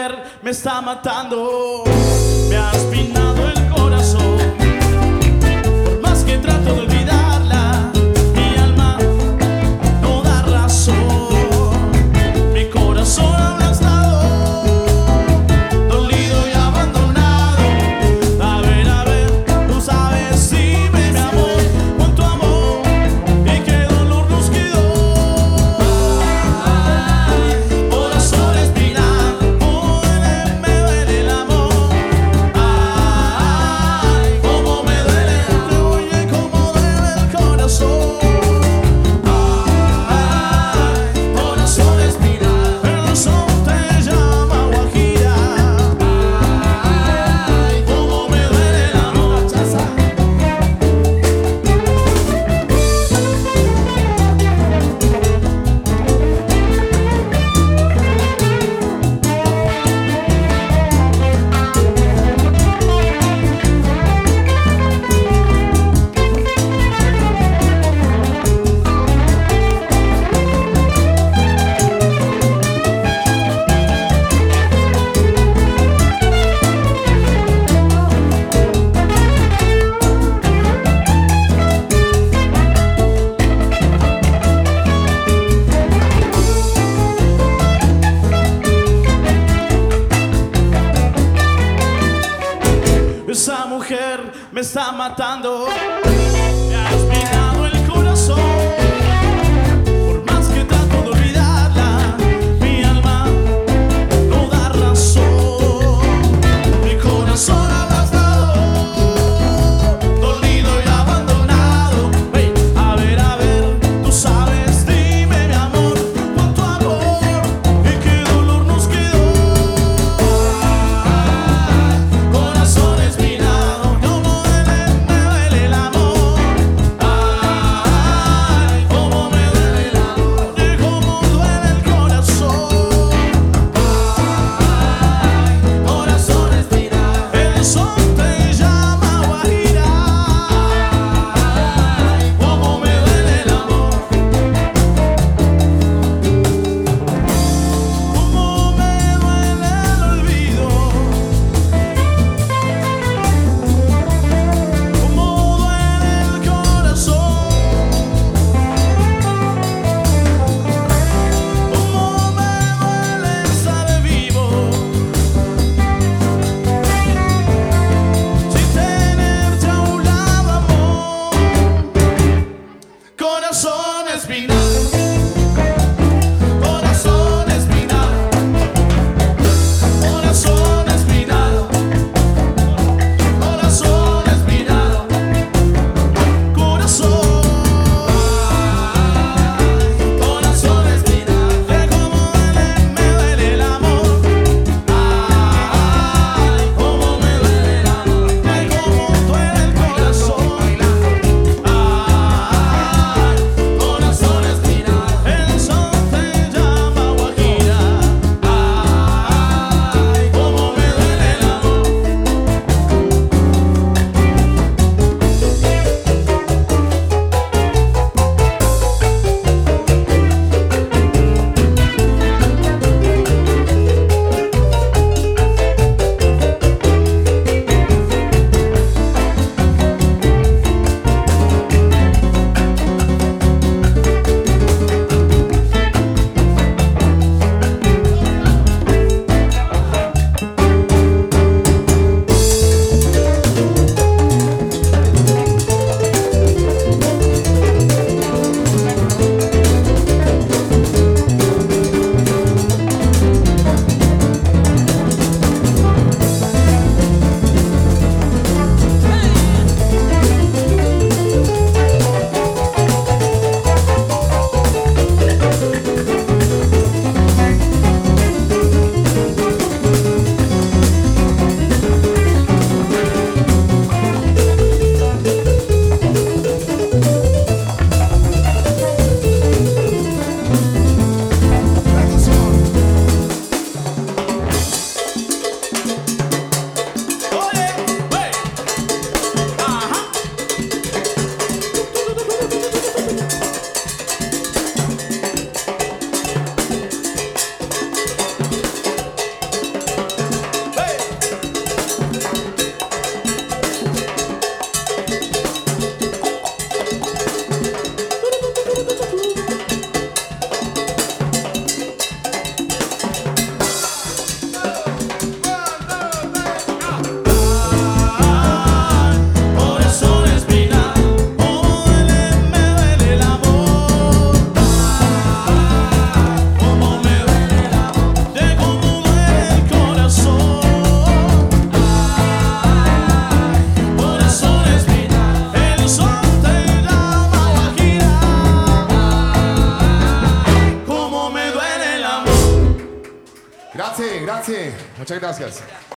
mujer me está matando. Me has pinado el corazón. Por más que trato de olvidarla, mi alma no da razón. Mi corazón aplastado, dolido y abandonado. A ver, tú sabes, dime mi amor, cuánto amor y qué dolor nos quedó. Corazón espinado, me duele el amor. Ay, cómo me duele, oye, cómo duele el corazón. Ay, corazón espinado, el sol te llama Guajira. Ay, cómo me duele el amor. Esa mujer me está matando. Me has pinado el corazón. Por más que trato de olvidarla, mi alma no da razón. Mi corazón aplastado, dolido y abandonado. Hey, a ver, tú sabes, dime mi amor, cuánto amor y qué dolor nos quedó. Corazón espinado, no me duele Grazie, grazie. Muchas gracias.